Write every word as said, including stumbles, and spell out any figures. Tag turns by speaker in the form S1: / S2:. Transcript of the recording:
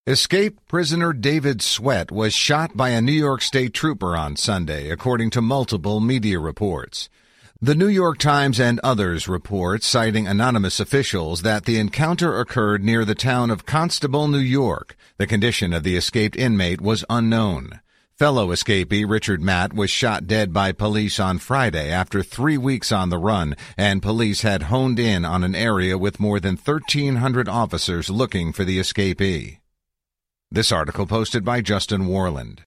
S1: Escaped prisoner David Sweat was shot by a New York State trooper on Sunday, according to multiple media reports. The New York Times and others report, citing anonymous officials, that the encounter occurred near the town of Constable, New York. The condition of the escaped inmate was unknown. Fellow escapee Richard Matt was shot dead by police on Friday after three weeks on the run, and police had honed in on an area with more than thirteen hundred officers looking for the escapee. This article posted by Justin Warland.